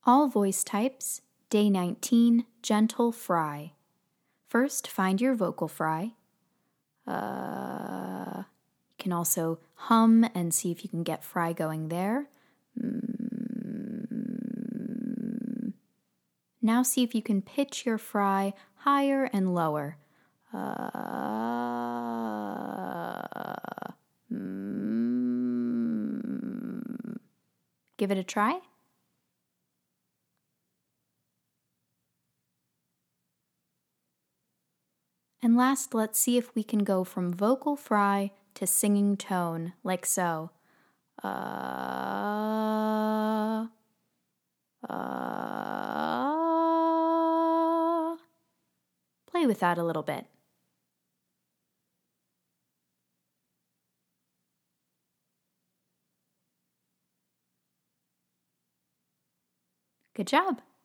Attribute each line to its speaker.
Speaker 1: All voice types, Day 19, Gentle Fry. First, find your vocal fry. You can also hum and see if you can get fry going there. Now see if you can pitch your fry higher and lower. Give it a try. And last, let's see if we can go from vocal fry to singing tone, like so. Play with that a little bit. Good job.